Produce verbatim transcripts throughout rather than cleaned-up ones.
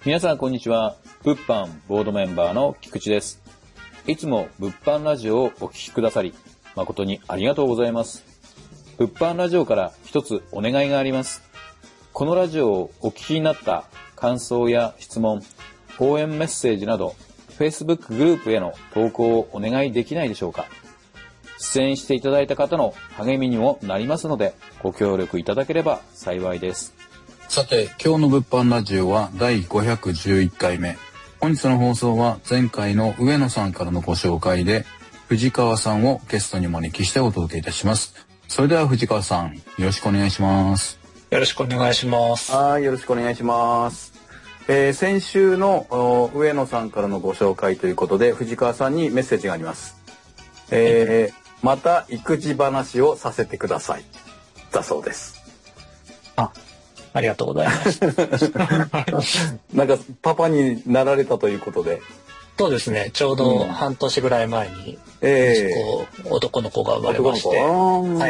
皆さんこんにちは。物販ボードメンバーの菊池です。いつも物販ラジオをお聞きくださり誠にありがとうございます。物販ラジオから一つお願いがあります。このラジオをお聞きになった感想や質問、応援メッセージなど Facebook グループへの投稿をお願いできないでしょうか。出演していただいた方の励みにもなりますのでご協力いただければ幸いです。 さて、今日の物販ラジオはだいごひゃくじゅういっかいめ。本日の放送は前回の上野さんからのご紹介で、藤川さんをゲストにお招きしてお届けいたします。それでは藤川さん、よろしくお願いします。 よろしくお願いします。 はい、よろしくお願いします。えー、先週の上野さんからのご紹介ということで、藤川さんにメッセージがあります。えー、また育児話をさせてください。だそうです。 あ、ありがとうございます。 なんかパパになられたということで。 そうですね。ちょうど半年ぐらい前に、 えー、男の子が生まれまして、はい。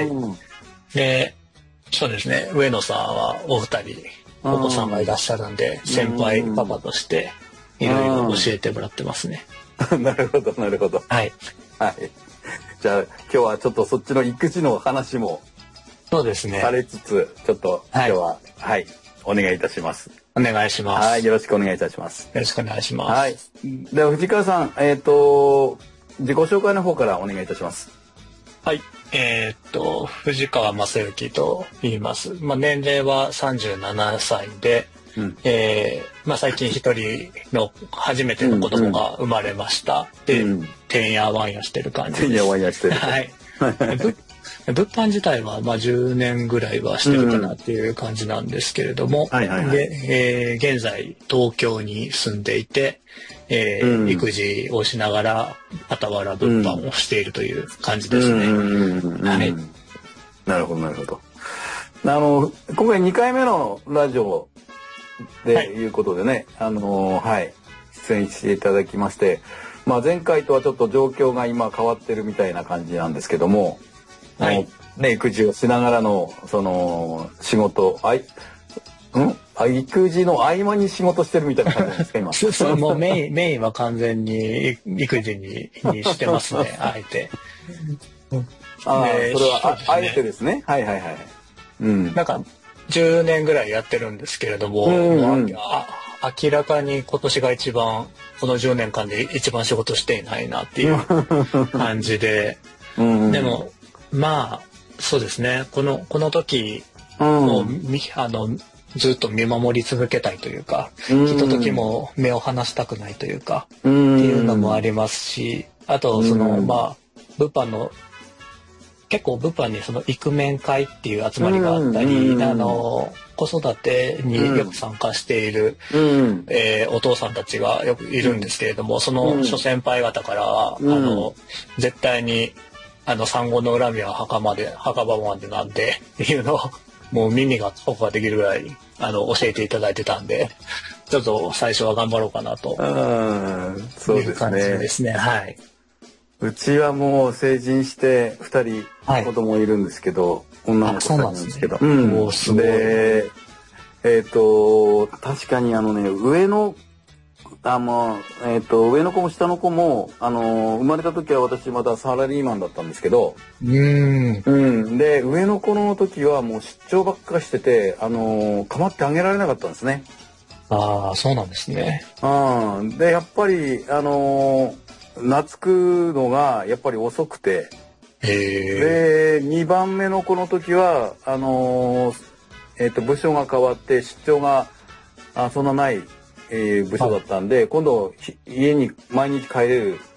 で、そうですね。上野さんはお二人お子さんがいらっしゃるんで、先輩パパとしていろいろ教えてもらってますね。 なるほど、なるほど。 はい。 はい。じゃあ今日はちょっとそっちの育児の話も。 そうですね。 されつつ、ちょっと今日は、はい、はい、お願いいたします。 お願いします。 はい、よろしくお願いいたします。 よろしくお願いします。 はい。では藤川さん、えっと、自己紹介の方からお願いいたします。 はい。えー、っと、藤川正幸と言います。まあ、年齢はさんじゅうななさいで、うん、えー、まあ、最近一人の初めての子供が生まれました。うんうん、で、てんやわんやしてる感じです。 てんやわんやしてる。 はい。物販自体はまあじゅうねんぐらいはしてるかなっていう感じなんですけれども、で、えー、現在東京に住んでいて、えーうん、育児をしながら傍ら物販をしているという感じですね。はい。 なるほどなるほど。あの今回にかいめのラジオでいうことでね、はい、あのはい出演していただきまして、まあ前回とはちょっと状況が今変わってるみたいな感じなんですけども。はい、ね、育児をしながらのその仕事あい、んあ育児の合間に仕事してるみたいな感じなんですか今。 そうそうもうメインメインは完全に育児ににしてますねあえて。 ああ、それは あ, あえてですね。はいはいはい。 うん。なんかじゅうねんぐらいやってるんですけれども、うんうん、あ明らかに今年が一番このじゅうねんかんで一番仕事していないなっていう感じで、うんうん、でも。まあそうですねこのこの時を、うん、あのずっと見守り続けたいというか、うん、ひとときも目を離したくないというか、うん、っていうのもありますし、あとその、うん、まあ物販の結構物販にそのイクメン会っていう集まりがあったり、うん、あの子育てによく参加している、うんえー、お父さんたちがよくいるんですけれども、その諸先輩方からは、うん、あの絶対にあの産後の恨みは墓まで墓場までなんでっていうのをもう耳がオフができるぐらいあの教えていただいてたんで、ちょっと最初は頑張ろうかなという感じですね。はい。 うちはもう成人してふたり子供いるんですけど、はい、女の子ふたりなんですけど、うん、もうすごい。で、えっと確かにあのね上のあのえー、と上の子も下の子も、あのー、生まれた時は私まだサラリーマンだったんですけど、うんうん、で上の子の時はもう出張ばっかしてて、あのー、構ってあげられなかったんですね。 ああ、そうなんですね。 うん、でやっぱり、あのー、懐くのがやっぱり遅くて、へでにばんめの子の時はあのーえー、と部署が変わって出張があそんなないえー、部署だったんで、はい、今度家に毎日帰れる、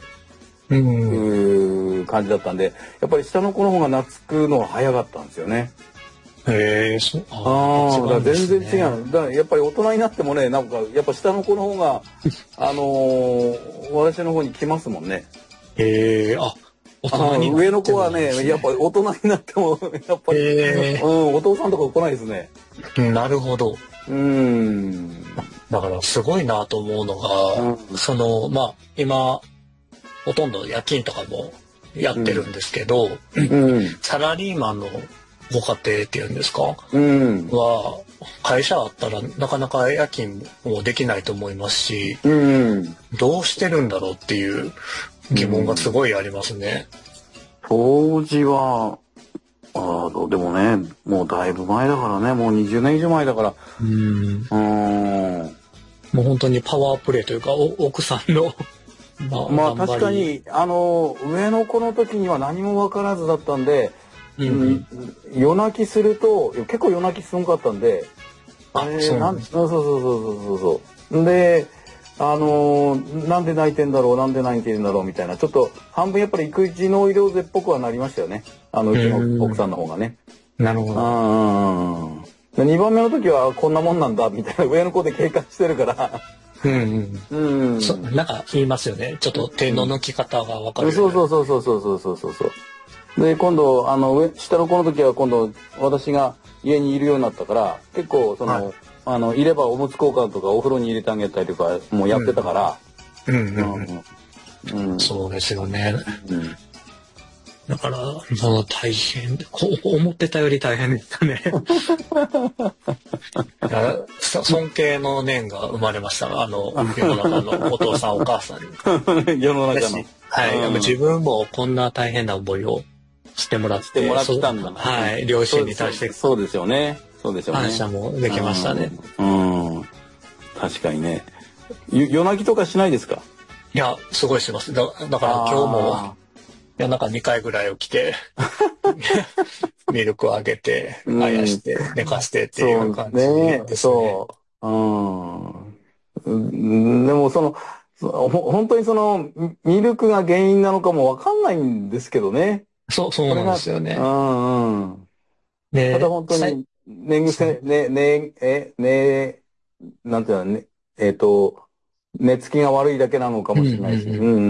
うん、感じだったんで、やっぱり下の子の方が懐くのが早かったんですよね。 へえ、そう。 ああ、だから全然違う。だからやっぱり大人になってもね、なんかやっぱ下の子の方があのー、私の方に来ますもんね。 へえ、あ。 大人に上の子はね、やっぱり大人になってもやっぱり、うん、お父さんとか来ないですね。 なるほど。 うん。 だからすごいなと思うのが、うん、そのまあ今ほとんど夜勤とかもやってるんですけど、うん、サラリーマンのご家庭っていうんですか、うん、は会社あったらなかなか夜勤もできないと思いますし、 うん、 どうしてるんだろうっていう疑問がすごいありますね。 当時は、ああ、でもね、もうだいぶ前だからね、もうにじゅうねん以上前だから。 うん。 うん。 もう本当にパワープレイというか、奥さんのまあ、まあ確かに、あの、上の子の時には何も分からずだったんで、うん、夜泣きすると、結構夜泣きすごかったんで、 あれ、そうなんそうそうそうそうそうそう。で、あのー、なんで泣いてんだろう、なんで泣いてんだろうみたいな、ちょっと半分やっぱり育児ノイローゼっぽくはなりましたよね。あのうちの奥さんの方がね。 なるほど。にばんめの時はこんなもんなんだみたいな上の子で警戒してるから。 うんうん。うん。そなんか言いますよね。ちょっと手の抜き方がわかる、ね。 そうそうそうそうそうそうそうそう。で今度あの上下の子の時は今度私が家にいるようになったから結構その。はい、あのいればおむつ交換とかお風呂に入れてあげたりとかもうやってたから、 うんうんうんうん、そうですよね、うん、だからもう大変思ってたより大変でしたね尊敬の念が生まれましたあの世の中のお父さんお母さんに世の中のはい、うん、自分もこんな大変な思いをしてもらってしてもらったんだな、 はい、両親に対してそうですよねそうですよね。 感謝もできましたね。 うん。うん確かにね。夜泣きとかしないですか？ いや、すごいします。だ、だから今日も夜中にかいぐらい起きて、ミルクをあげて、あやして、寝かしてっていう感じですね。 そう。うん。でもその、本当にその、ミルクが原因なのかもわかんないんですけどね。 そう、そうなんですよね。 うんうん。でただ本当に、寝癖、ね、ね、え、ね、なんていうのね、えっ、ー、と、寝つきが悪いだけなのかもしれないし。うんうん。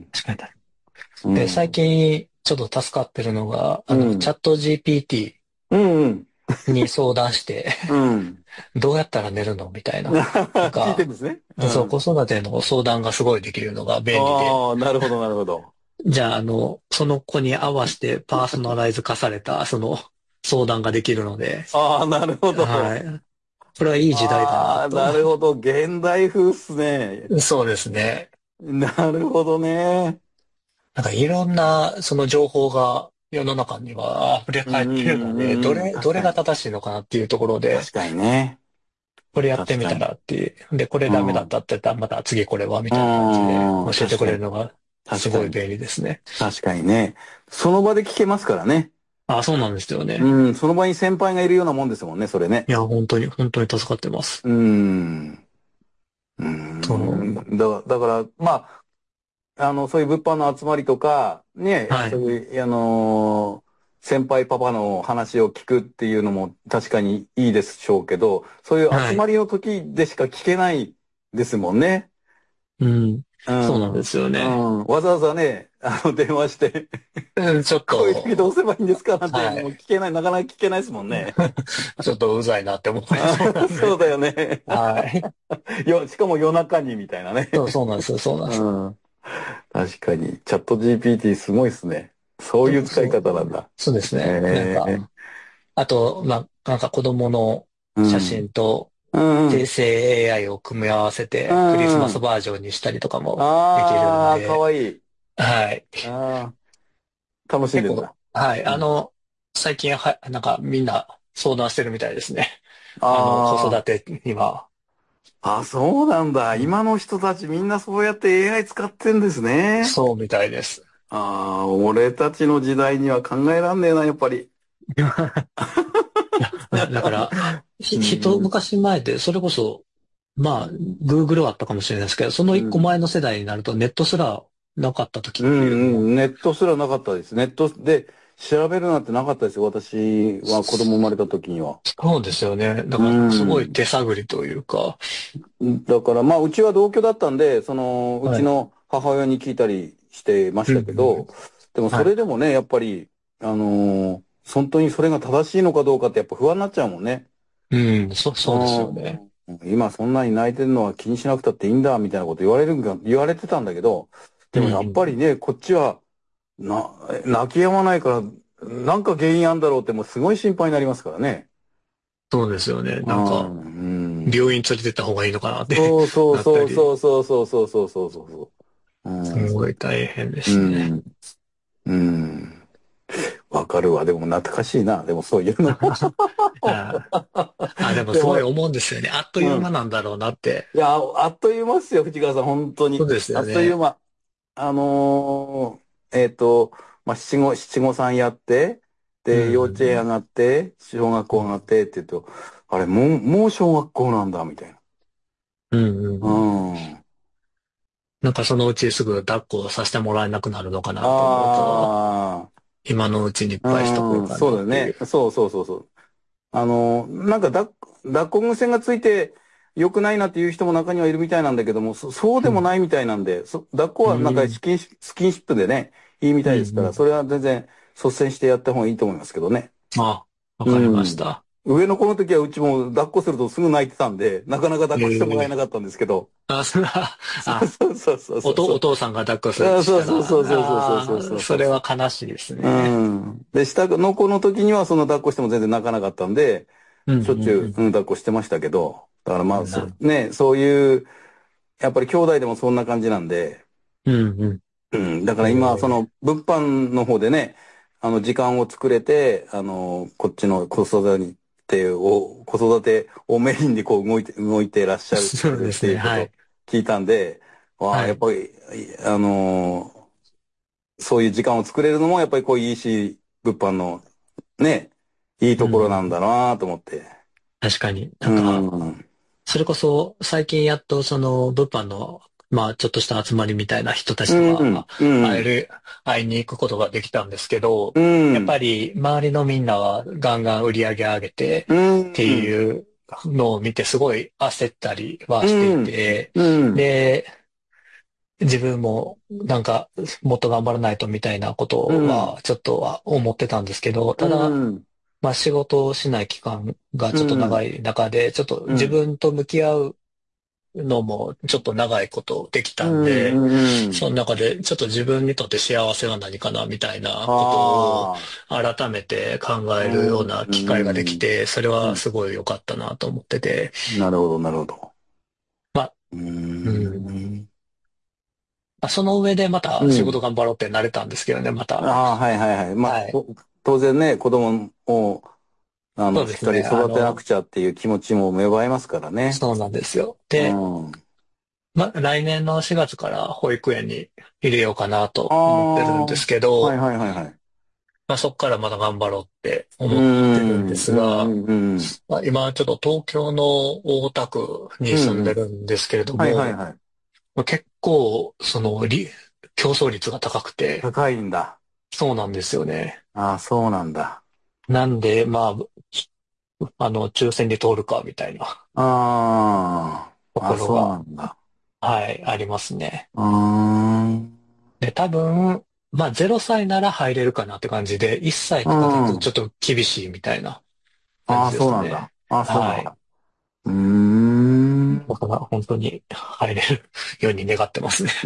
確かに。で、最近ちょっと助かってるのが、あの、うん、チャット ジーピーティー に相談して、うん、どうやったら寝るのみたいな。なんか聞いてるんですね。 うん、そう、子育ての相談がすごいできるのが便利で。 ああ、なるほど、なるほど。 じゃあ、あの、その子に合わせてパーソナライズ化された、その、相談ができるので。 ああ、なるほど。 はい。これはいい時代だなと。 ああ、なるほど。現代風っすね。 そうですね。 なるほどね。 なんかいろんなその情報が世の中には溢れ返ってるので、どれ、どれが正しいのかなっていうところで。 確かにね。 これやってみたらっていう。で、これダメだったって言ったら、また次これはみたいな感じで教えてくれるのがすごい便利ですね。 確かにね。その場で聞けますからね。 あ、そうなんですよね。 うん、その場に先輩がいるようなもんですもんね、それね。 いや、本当に、本当に助かってます。 うん。うん。だだから、まあ、あの、そういう物販の集まりとか、ね、はい、そういう、あのー、先輩パパの話を聞くっていうのも確かにいいでしょうけど、そういう集まりの時でしか聞けないですもんね。 はい、うん。うん、そうなんですよね。うん、わざわざね、あの、電話して、 うん、ちょっと。 こういう時どうすればいいんですかなんて、はい、もう聞けない、なかなか聞けないですもんね。 ちょっとうざいなって思って。 そうだよね。 はい。 よ、しかも夜中にみたいなね。 そう、そうなんですよ、そうなんです。うん、 確かに、チャット ジーピーティー すごいですね。そういう使い方なんだ。 そうですね。なんか、あと、まあ、なんか子供の写真と、生成 エーアイ を組み合わせて、クリスマスバージョンにしたりとかもできるので。ああ、 かわいい。 はい。 あ楽しんでるんだ。 はい。あの、最近は、なんかみんな相談してるみたいですね。あの、子育てには。 あ、そうなんだ。今の人たちみんなそうやって エーアイ 使ってんですね。 そうみたいです。 ああ、俺たちの時代には考えらんねえな、やっぱり。 だから、一昔前で、それこそ、まあ、Google はあったかもしれないですけど、その一個前の世代になるとネットすらなかった時っていうのも、 うんうん、ネットすらなかったです。ネットで調べるなんてなかったですよ。私は子供生まれた時には。 そうですよね。だから、すごい手探りというか。 うん、だから、まあ、うちは同居だったんで、その、うちの母親に聞いたりしてましたけど、はい、でもそれでもね、はい、やっぱり、あのー、本当にそれが正しいのかどうかってやっぱ不安になっちゃうもんね。 うん、そ、そうですよね。 今そんなに泣いてるのは気にしなくたっていいんだ、みたいなこと言われるんか、言われてたんだけど、でもやっぱりね、うん、こっちは、な、泣き止まないから、なんか原因あんだろうってもうすごい心配になりますからね。 そうですよね。なんか、 うん、 病院連れてった方がいいのかなってそうそうなったり、 そうそうそうそうそうそうそうそう。うん。 すごい大変でうすね。 ん。うん。わかるわ。でも懐かしいな。でもそういうの。 ああ、でもすごいでも、 思うんですよね。あっという間うん。 なんだろうなって。 いや、あっという間っすよ、藤川さん。本当に。 そうですあよね。 っという間。あのーえっと、まあ、七五、七五三やって、 うで、幼稚園ん。 上がって、小学校上がってって言うと、あれ、もう、もう小学校なんだ、みたいな。 うんうんううん。 ん。 なんかそのうちすぐ抱っこさせてもらえなくなるのかなと思うと、 あ今のうちにいっあ、 ぱいしとこううん、 かそうだよね。 なっていう。 そうそうそうそう。あの、なんか抱っ、抱っこ癖がついて良くないなっていう人も中にはいるみたいなんだけども、そ、そうでもないみたいなんで、そ、抱っこうはなんかん。 スキンシ、スキンシップでね、いいみうんたいですから、 うん。 それは全然率先してやった方がいいと思いますけどね。 あ、わうかりましん。 た。 上の子の時はうちも抱っこするとすぐ泣いてたんで、なかなか抱っこしてもらえなええかったんですけど。 あ、それは、 そうあ、 そうそうそうおと、おそうそう。 父さんが抱っこするあ、そうしたら、 そうそうそうそうそうそああ、 うそうそうそう。 それは悲しいですうね。 ん。で、下の子の時にはその抱っこしても全然泣かなかったんで、 うんしょっちゅう、 うんうん、抱っこしてましたけど、だからまあ、 うん。なそ、ね、そういう、やっぱり兄弟でもそんな感じなんで、 うんううん、だかん。 ら今、そえの、物販の方でね、あの、時間を作れて、あの、こっちの子育てを、子育てをメインでこう動いて、動いてらっしえゃるそうですね。 っていうことをはい。 聞いたんで、わあ、 はい。 やっぱり、あの、そういう時間を作れるのも、やっぱりこういう イーシー 物販のね、いいうんところなんうん。 だなと思って。 確かに。なうんか、 ん。 それこそ最近やっとその物販の、まあちょっとした集まりみたいな人たちうとかん。うん。 会える、会いに行くことができたんですけど、 うやっぱん。 り周りのみんなはガンガン売り上げ上げてうってん。 いうのを見てすごい焦ったりはうしていん。 て、 うん。 で、自分もなんかもっと頑張らないとみたいなことうん。 はちょっとは思ってたんですけど、 うただ、 ん。 まあ仕事をしない期間がうちょっと長ん。 い中で、ちょっと自うん。 分と向き合うのもちょっと長いことできうたんで、 ん。うん。 その中でちょっと自分にとって幸せは何かなみたいなことをああ。 改めて考うえるような機会ができん。 て、それはうん。 すごい良かったなと思ってて、 なるほど、なるほど。 まあ、 ううん。 ん。 まあ、その上でまた仕事うん。 頑張ろうってなれたんですけどね、また。 ああ、はいはいはい。まあ、 はい。 と当然ね、子供を、あの、しっかりそうですね。あの、 育てなくちゃっていう気持ちも芽生えますからね。 そうなんですよ。 うで、 ん。 ま、来年のしがつから保育園に入れようかなあと思ってるんあ、 ですけはいど、 はいはいはい。 まあ、そこからまた頑張ろうってう思ってるんでん、うん、うすが、 ん、うん。 まあ、今ちょっと東京の大田区に住んうん、うん。 でるんですけれどはいはいも、 はい。 まあ結構そのり競争率が高くて、 高いんだ。 そうなんですよね。 ああ、そうなんだ。 なんで、まあ、あの、抽選で通るかみたいなあとあ、あ、そうなころが、 んだ。 はい、ありますね。 うーん。 で、多分、まあ、ゼロさいなら入れるかなって感じで、いっさいうとかだとちょん。 っと厳しいみたいな感ああ、 じでそうなんだ。 すね。 ああ、そうなはい。 んだ。うーん。 だから本当に入れるように願ってますね。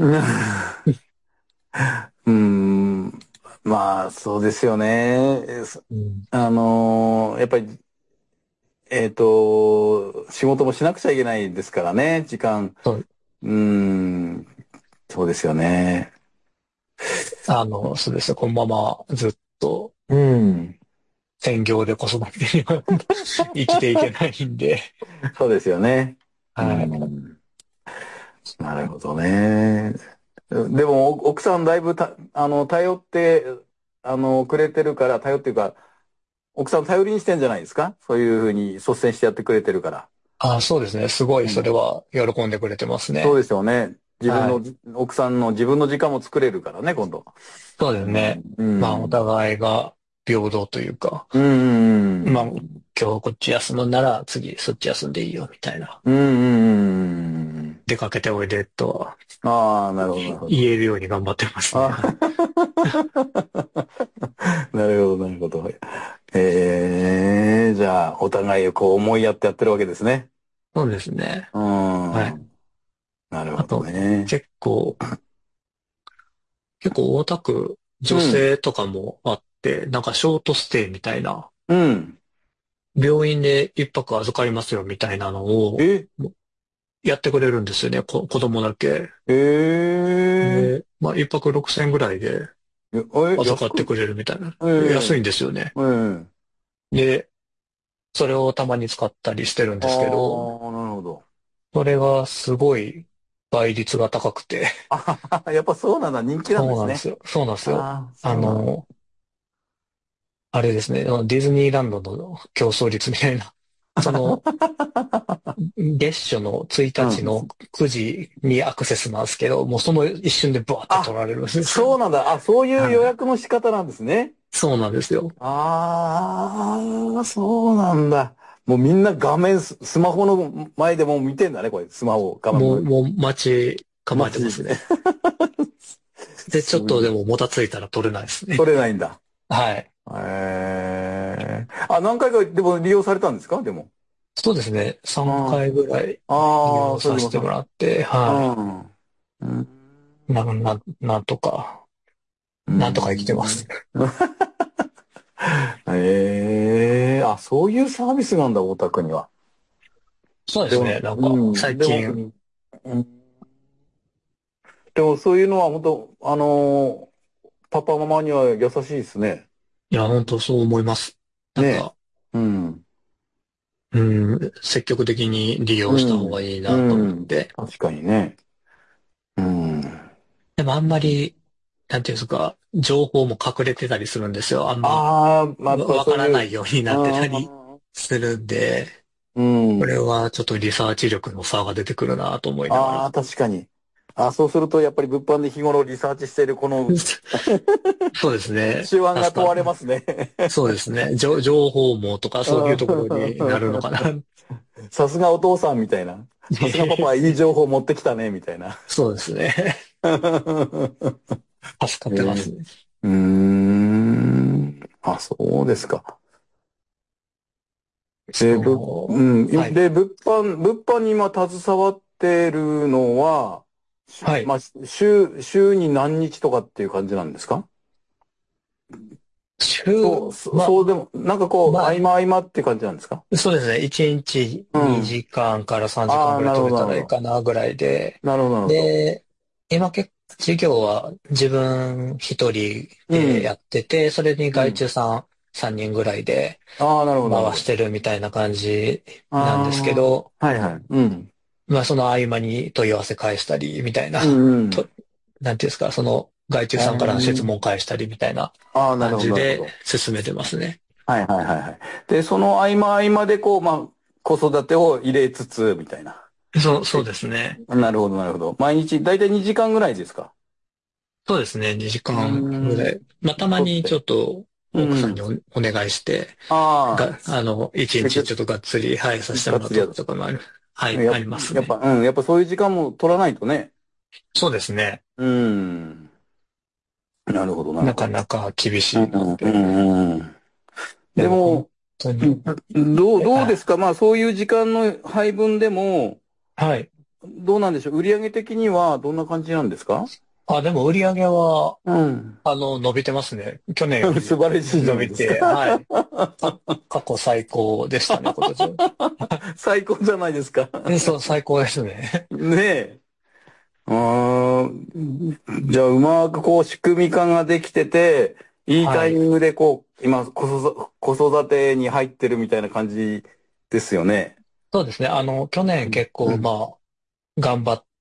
うーん。まあ、そうですよね。そうん。 あのーやっぱり、えっと、仕事もしなくちゃいけないですからね、時間。 そう、 うーん。そうですよね。 あの、そうですね。このままずっとうん。 専業で子育てには生きていけないんで、 そうですよね。うはい。 ん。なるほどね。でも、お奥さんだいぶた、あの、頼って、あの、くれてるから、頼っていうか、奥さん頼りにしてんじゃないですか、そういうふうに率先してやってくれてるから。 あ、そうですね。すごいうん。 それは喜んでくれてますね。 そうですよね。自分の、 はい。 奥さんの自分の時間も作れるからね、今度。 そうですうん。 ね。 うまあ、おん。 互いが平等というか、 うん。 まあ、今日こっち休むんなら次そっち休んでいいよみたいな。 うん。うん。 出かけておいでとはああ、なるほど、なるほど。 言えるように頑張ってますね。 あはい。 なるほど、なるほど。ええ、じゃあ、お互いをこう思いやってやってるわけですね。 そうですね。 うはい。 ん。なるほどあと、 ね。 結構、結構大田区女うん。 性とかもあって、なんかショートステイみたいなうん。 病院で一泊預かりますよみたいなのをえやってくれるんですよね、こ子供だけ。 えー、 で、まあ一泊ろくせんえんぐらいでえ、え、 預か安く、 ってくれるみたいな。 ええ安いんですよね。 ええで、それをたまに使ったりしてるんああですけど、 ー、なるほど。 それがすごい倍率が高くて。 あははやっぱそうなんだ、人気なんですね。 そうなんですよ。そうなんですよ。 ああ、 あそうなんだ。 の、あれですね、あのディズニーランドの競争率みたいな。その、月初のついたちうん。 のくじにアクセスなんですけど、もうその一瞬でバーってあ、 取られるんですよね。 そうなんだ。あ、そういう予はい。 約の仕方なんですね。 そうなんですよ。 ああ、そうなんだ。もうみんな画面ス、スマホの前でもう見てんだね、これ。スマホ、画面もう、 の。 もう待ち構えてマジで。 ますね。で、ちょっとですげえ。 ももたついたら取れないですね。 取れないんだ。 はい。 ええあ、何回かでも利用されたんですかでも。 そうですね。3 あ回ぐらいあ、 利ああ、 用させてそれでもさ、 もらって、はうん。うん。 い。な、な、なんとか、 うなんとか生きてます。 ん。ええあ、そういうサービスなんだ、大田区には。でも、 そうですね。なんか、 うん、でも、 最近、 うん、でもそういうのは本当、あのーパパママには優しいですね。 いや、本当そう思います。なんねか、 え。うん。 うん、積極的に利用した方がうん。 いいなと思うん。 って。 確かにね。うん。 でもあんまり、なんていうんですか、情報も隠れてたりするんですよ。あんま、 ああ、まあ、やっわわからぱそういう、 ないようになってたりあするんで、 うん。 これうん。 はちょっとリサーチ力の差が出てくるなと思いながら。 ああ、確かに。あ、そうすると、やっぱり物販で日頃リサーチしているこのそうですね。 手腕が問われ確かに。 ますね。 そうですね。情情報網とかそういうところになるのかな。 うんさすがお父さんみたいな。さすがパパいい情報持ってきたね、みたいな。 そうですね。助かってまえすね。 ー、うーん。あ、そうですか。で、ぶ、うそん。 う。はい。 で、物販、物販に今携わってるのは、しはい。 まあ、週、週に何日とかっていう感じなんですか？ 週、 そう、そま、 そうでも、なんかこう、合ま間合間って感じなんですか？ あ、そうですね。いちにちうん。 にじかんからさんじかんああ、 ぐらい取れなるほど、なるほど。 たらいいかなぐらいで。 なるほど、なるほど。 で、今結構授業は自分一人うん。 でやってて、それに外うん。 注さんさんにんぐらいでああ、なるほど、なるほど。 回してるみたいな感じなんですけあど、 あ、はいはい。うん。 まあその合間に問い合わせ返したりみたいな、 うん、うと、 ん。 なんていうんですか、その外注あさんからの質ー問返したりみたいなあー、なるほど、 感じでなるほど。 進めてますね。 はいはいはいはい。で、その合間合間でこう、まあ、子育てを入れつつ、みたいな。 そう、そうでですね。 なるほど、なるほど。毎日、だいたいにじかんぐらいですか？ そうですね。2 うー時間ぐらん。 い。まあ、たまにちょとって。 っとう奥さんにん。 お、お願いして、 ああ、 が、あの、一せっかく、 日ちょっとがっつり、はい、させてもらうとがっつりやる。 とかもある。はい、 や、 ありますやっぱ、 ね。 うん、やっぱそういう時間も取らないとね。 そうですね。 うん。なるほど、なるほど。 なかなか厳うん、 しいなっうて。 ん、うん。 でも本でも、 当に、 うんどう、 えあどうですか？まあ、そういう時間の配分でも、 はい。 どうなんでしょう？売上的にはどんな感じなんですか？ あ、でも売り上げは、 うん。 あの、伸びてますね。去年より素晴らしいじゃないですか。 伸びて、はい。か、過去最高でしたね、今年は。 最高じゃないですか。 えそう、最高ですね。 ねえ。あーじゃあ、うまくこう仕組み化ができてて、いいはい。 タイミングでこう、今、子育子育てに入ってるみたいな感じですよね。 そうですね。あの、去年うん。 結構、まあ、頑張って、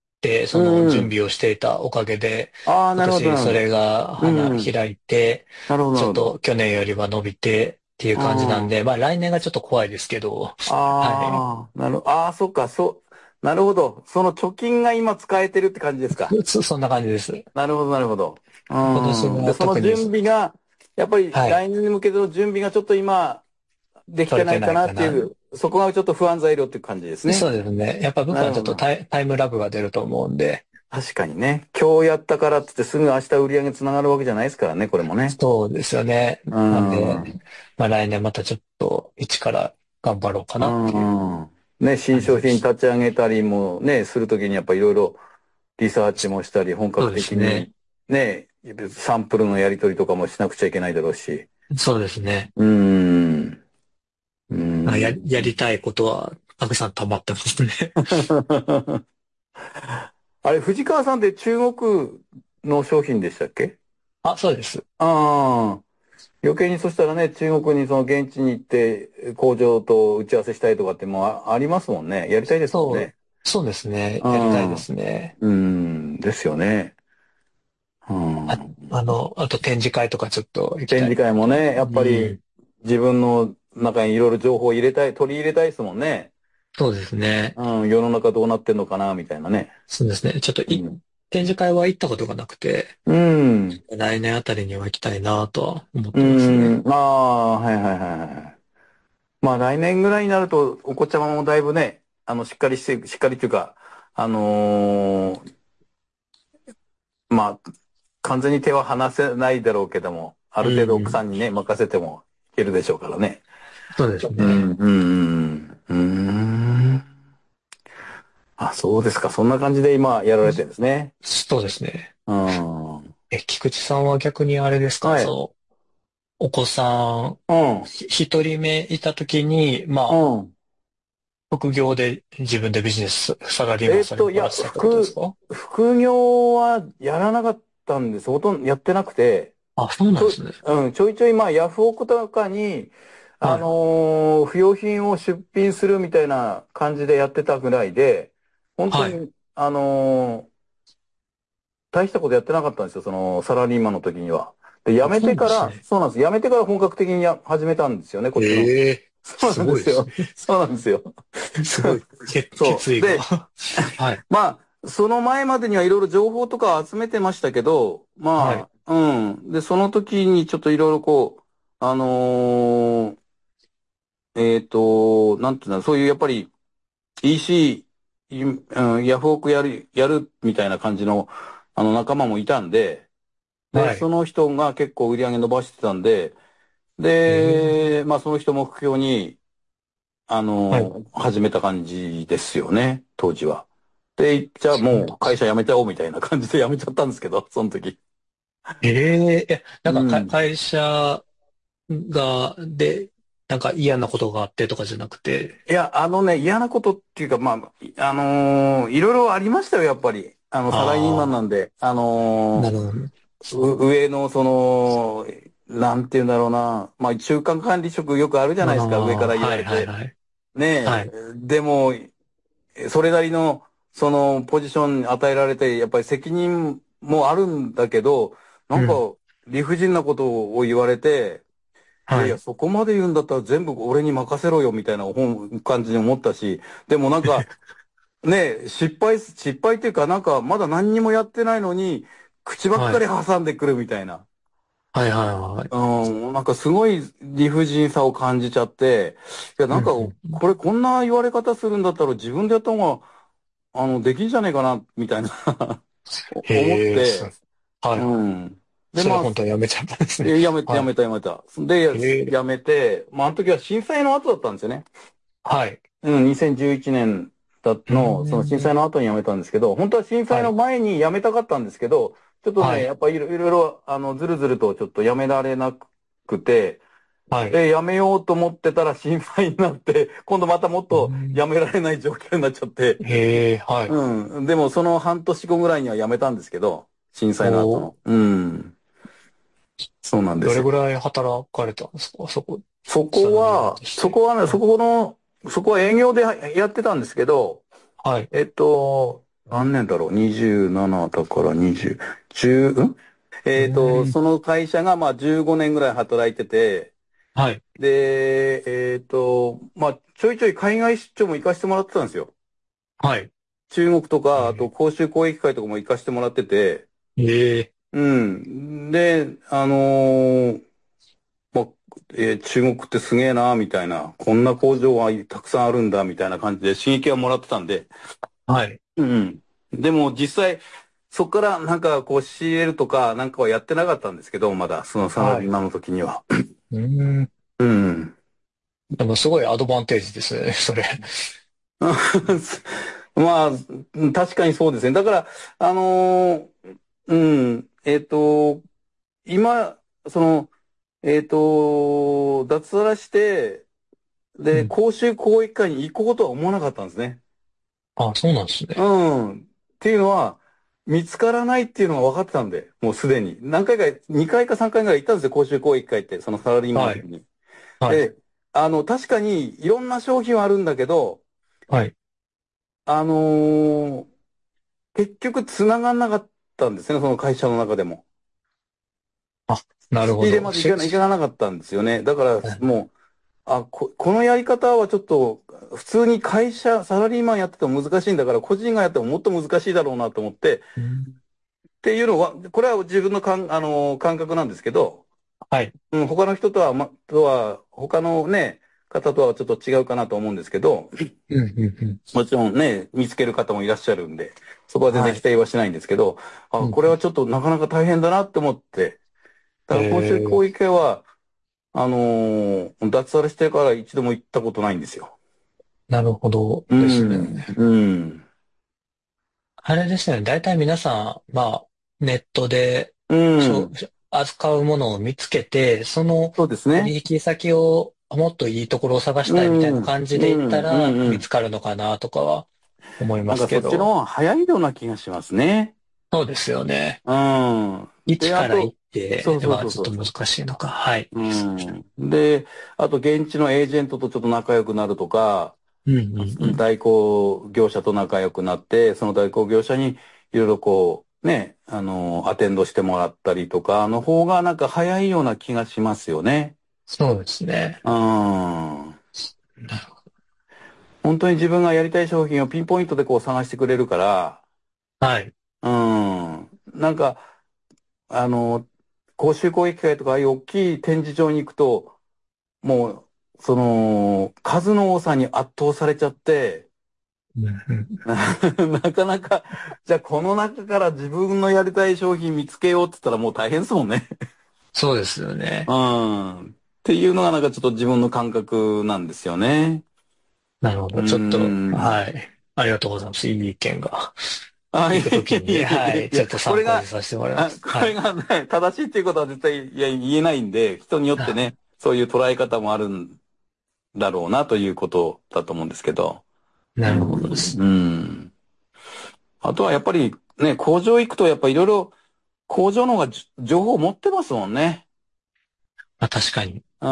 うその準ん。 備をしていたおかげで、 ああ、 今なるほど、なるほど。 年それが花うん。 開いて、 なるほど、なちょっるほど。 と去年よりは伸びてっていう感じなんあで、まあ来年がちょっと怖いですけど、はい。 あ、ああ、なる、ああ、そっか、そう、なるほど。その貯金が今使えてるって感じですか？ そ、そんな感じです。 なるほど、なるほど。 今年うん。で、そのは特に、 準備が、やっぱりはい、 来年に向けての準備がちょっと今、でき取れててないかなないかな。 っていう、そこがちょっと不安材料っていう感じですね。 そうですね。やっぱ僕はちょっとなるほど。 タイ、タイムラグが出ると思うんで、 確かにね。今日やったからってってすぐ明日売り上げつながるわけじゃないですからね、これもね。 そうですよね。 うなんで、 ん。 まあ来年またちょっと一から頑張ろうかなっていううん。ね、新商品感じです。 立ち上げたりもね、するときにやっぱいろいろリサーチもしたり、本格そうですね。 的にね、サンプルのやり取りとかもしなくちゃいけないだろうし。 そうですね。 うーん。うーん。 あや、やりたいことはたくさん溜まってますね。 あれ、藤川さんって中国の商品でしたっけ？ あ、そうです。 ああ、余計にそしたらね、中国にその現地に行って工場と打ち合わせしたいとかってもうあ、ありますもんね。やりたいですもんそう、 ね。 そうですね。 うやりたいでん。 すね。 うん、ですよね。うあ、 ん。 あの、あと展示会とかちょっと行き展示たいなと。 会もね、やっぱりうん。 自分の中にいろいろ情報を入れたい、取り入れたいですもんね。 そうですね。 うん、世の中どうなってんのかな、みたいなね。 そうですね。ちょっとい、 うん。 展示会は行ったことがなくて、 うん。 来年あたりには行きたいなとは思っうてますね。 ん。ああ、はいはいはいはい。まあ来年ぐらいになると、お子ちゃまもだいぶね、あの、しっかりして、しっかりっていうか、あのーまあ、完全に手は離せないだろうけども、あうる程度奥さん。 んにね、任せてもいけるでしょうからね。 そうですね。 うん、うん、うん。うーん。あ、そうですか。そんな感じで今やられてるんですね。 そうですね。 うん。はえ、菊池さんは逆にあれですか、 い。 そう、お子さん、 うん。 ひ一人目いたときに、まうあ、 ん。 副業で自分でビジネス、サラリーマンされえっと、いや、 らせたってことです副、 か？ 副業はやらなかったんです。ほとんどやってなくて、 あ、そうなちょい、 んですね。 うん、ちょいちょい、まあ、ヤフオクとかに、あはい。 のー不用品を出品するみたいな感じでやってたぐらいで、本当はい。 に、あのー大したことやってなかったんですよ、そのサラリーマンの時には。で、辞あ、そうめてから、 なんですね。 そうなんです。辞めてから本格的にや始めたんですよね、こっちの。 ええ、 そうすなんですよ。 ごいですね。 そうなんですよ。 すごい。け、 そう。 決意が。 で、 はい。 まあ、その前までにはいろいろ情報とか集めてましたけど、 はい。 まあ、うん。で、その時にちょっといろいろこう、あのーえっと、なんていうんだ、そういうやっぱり イーシー、いうん、ヤフオクやる、やるみたいな感じの、あの仲間もいたんで、で、 はい。 その人が結構売り上げ伸ばしてたんで、 ええ、 で、まあその人目標に、あはい。 の、始めた感じですよね、当時は。で、じゃあそうもう会なんですね。 社辞めちゃおうみたいな感じで辞めちゃったんですけど、その時。 ええ、え、なんかか、 うん。 会社が、で、なんか嫌なことがあってとかじゃなくて、 いや、あのね、嫌なことっていうか、まあ、あのーいろいろありましたよ、やっぱり。あの、サラリーマンああ、 なんで。あのなるほど。 ーう上の、その、なんて言うんだろうな。まあ、中間管理職よくあるじゃあないですか、上かあ、 ら言わはいれて。 はいはい。 ねはい。 え。でも、それなりの、その、ポジションに与えられて、やっぱり責任もあるんだけど、なんか、 うん。 理不尽なことを言われて、いやいや、 はい。 そこまで言うんだったら全部俺に任せろよ、みたいな本感じに思ったし、でもなんか、ね、失敗す、失敗っていうか、なんか、まだ何にもやってないのに、口ばっかりはい。 挟んでくるみたいな。 はいはいはい。 うん、なんかすごい理不尽さを感じちゃって、いや、なんか、 うんうんうん。 これこんな言われ方するんだったら自分でやった方が、あの、できんじゃねえかな、みたいな思っへえ、そて、 う。はいうはい。 ん。で、 それまあ、 本当はやめちゃったんですね。 えやめ、やはめたやめた。で、 い。へえ、 やめて、まあ、あの時は震災の後だったんですよね。 はい。 うん、にせんじゅういちねんだうの、その震ん。 災の後に辞めたんですけど、本当は震災のはい。 前に辞めたかったんですけど、ちょっとね、 はい。 やっぱいろいろいろ、あの、ずるずるとちょっと辞められなくて、 はい。 で、辞めようと思ってたら震災になって、今度またもっうとん。 辞められない状況になっちゃって、 へえ、はい。 うん。でもその半年後ぐらいには辞めたんですけど、震災の後おー、 の。うん。そうなんですよ。 どれぐらい働かれたんですかそこ、 そサラリーマンこは、 として。 そこはね、 はい。 そこの、そこは営業でやってたんですけど、 はい。 えっと、何年だろう？ にじゅうなな だからにじゅう、じゅう、んうえっと、 ん。 その会社がまあじゅうごねんぐらい働いてて、 はい。 で、えっと、まあちょいちょい海外出張も行かしてもらってたんですよ。 はい。 中国とか、あとえ公衆交易会とかも行かしてもらってて、 ー、えうん。で、あのーまあ、えー中国ってすげえな、みたいな、こんな工場がたくさんあるんだ、みたいな感じで刺激はもらってたんで、 ー、はい。 うん。でも実際、そこからなんかこう仕入れるとかなんかはやってなかったんですけど、まだそのサラはい。 リーマンの時には。 うん。 うん。 でもすごいアドバンテージですね、それ。 まあ、確かにそうですね。だから、あのーうん、えっと、今、その、えっと、脱サラして、 で、 うん、 講習講育会に行こうとは思わなかったんですね。 あ、そうなんですね。 うん。っていうのは、見つからないっていうのが分かってたんで、もうすでに。何回か、にかいかさんかいぐらい行ったんですよ、講習講育会って、そのサラリーマンのはい。 時に。 はい。 で、あの、確かにいろんな商品はあるんだけど、 はい。 あのー結局繋がんなかったんですね、その会社の中でも。 あ、なる仕入れほど。し、 までいかな、いかなかったんですよね。だからもう、あ、こ、このやり方はちょっと、普通に会社、サラリーマンやってても難しいんだから、個人がやってももっと難しいだろうなと思って、 うん、 っていうのは、これは自分の感、あの、感覚なんですけど、 はい。 うん、他の人とは、ま、とは、他のね、方とはちょっと違うかなと思うんですけど、 うん、うん、うん。 もちろんね、見つける方もいらっしゃるんで、そこは全然否はい。 定はしないんですけど、あ、 うん、 これはちょっとなかなか大変だなって思って、だから講習えー、 講育会は、あのー脱サラしてから一度も行ったことないんですよ。 なるほどうですね。 ん、うん、 あれですね。大体皆さん、まあ、ネットで、 うしょ、 ん、 扱うものを見つけて、そのそうですね。 取引先をもっといいところを探したいみたいなうん、 感じで言ったうん、うん、 ら見つうん。 かるのかなとかは思いまなんかそっちのすけど。 方が早いような気がしますね。 そうですよね。 うん。で、あ一から行と、 って、 そうそうまあそうそう。 ちょっと難しいのか。はい。 うん。で、あと現地のエージェントとちょっと仲良くなるとか、 うんうんうん。 代行業者と仲良くなって、その代行業者にいろいろこう、ね、あの、アテンドしてもらったりとか、の方がなんか早いような気がしますよね。 そうですね。 うん。 なるほ本当に自分がやりたい商品をピンポイントでこう探してくれるから、 ど。はい。 うん。なんか、あの、講習講演会とかああいう大きい展示場に行くと、もう、その、数の多さに圧倒されちゃって、 うんうん、 なかなか、じゃあこの中から自分のやりたい商品見つけようって言ったらもう大変ですもんね。 そうですよね。 うん。っていうのがなんかちょっと自分の感覚なんですよね。うーなるほど。ちょっと、 ん。 はい。ありがとうございます。いい意見が。 あ、い行くときに、 やいやいやはい。 いやいや、 ちょっとこれが、 参考にさせてもらいまあ、 す。 これはい。 がね、正しいっていうことは絶対いや言えないんで、人によってあ、 ね、そういう捉え方もあるんだろうなということだと思うんですけど。うなるほどです。 ん。うん。あとはやっぱりね、工場行くとやっぱいろいろ工場の方がじ情報を持ってますもんね。 まあ、確かに。 うん。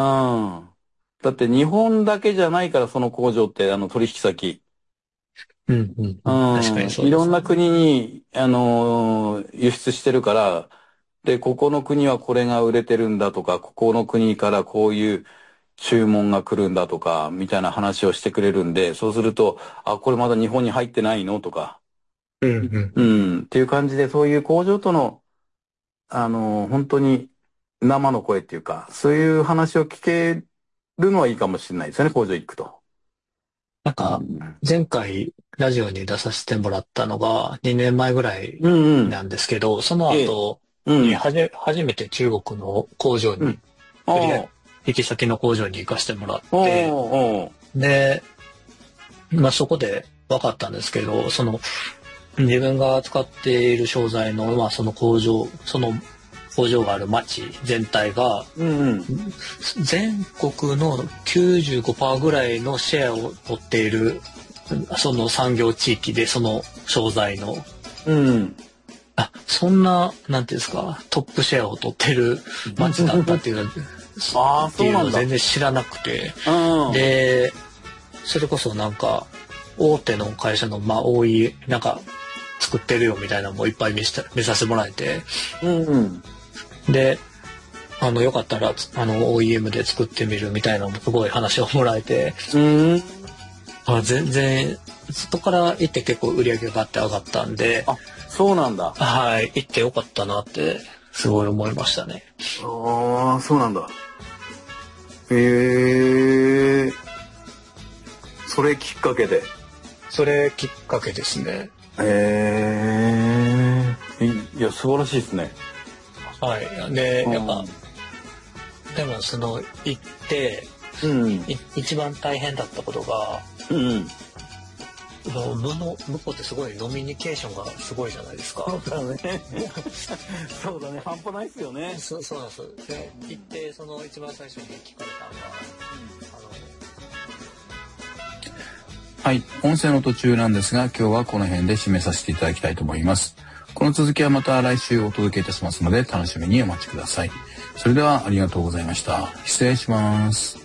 だって日本だけじゃないから、その工場って、あの取引先。 うんうんうん。確かにうん。いそうですね。 ろんな国に、あのー輸出してるから、で、ここの国はこれが売れてるんだとか、ここの国からこういう注文が来るんだとか、みたいな話をしてくれるんで、そうすると、あ、これまだ日本に入ってないのとか、 うんうんううん。 ん、っていう感じで、そういう工場との、あのー本当に生の声っていうか、そういう話を聞けるのはいいかもしれないですよね、工場行くと。 なんか、 うん、 前回ラジオに出させてもらったのがにねんまえぐらいうんうん。 なんですけど、そのええ。 後うん。 にはじ、初めて中国の工場に、 うん。あ売りあ。 引き先の工場に行かせてもらっおて、 お。 で、まあそこで分かったんですけど、その自分が使っている商材の、まあその工場、その工場がある町全体が、 うんうん。 全国のきゅうじゅうごパーセントぐらいのシェアを取っている、その産業地域で、その商材の、 うん。 あ、そんな、なんていうんですか、トップシェアを取ってる町だったっていうのああ、 っていうのをそうなんだ。 全然知らなくて、 うん。 で、それこそなんか、大手の会社の、まあ、多い、なんか、作ってるよみたいなのもいっぱい見せた見させてもらえて、 うんうん。 で、あの、よかったら、あの、オーイーエム で作ってみるみたいなのもすごい話をもらえて、 うん。 あ、全然、そこから行って結構売り上げがガッて上がったんで、 あ、そうなんだ。 はい、行ってよかったなって、すごい思いましたね。 ああ、そうなんだ。へえ。それきっかけで。 それきっかけですね。 へえ。いや、素晴らしいですね。 はい。で、やっぱ、 うんでもその、行って、 うん。 い一番大変だったことが、 うん。 向こう向こうってすごいノミニケーションがすごいじゃないですか。 そうだね。そうだね。半端ないっすよね。 そそうなんです。で、行って、その一番最初に聞かれたのが、あの、 はい、音声の途中なんですが、今日はこの辺で締めさせていただきたいと思います。この続きはまた来週お届けいたしますので、楽しみにお待ちください。それではありがとうございました。失礼します。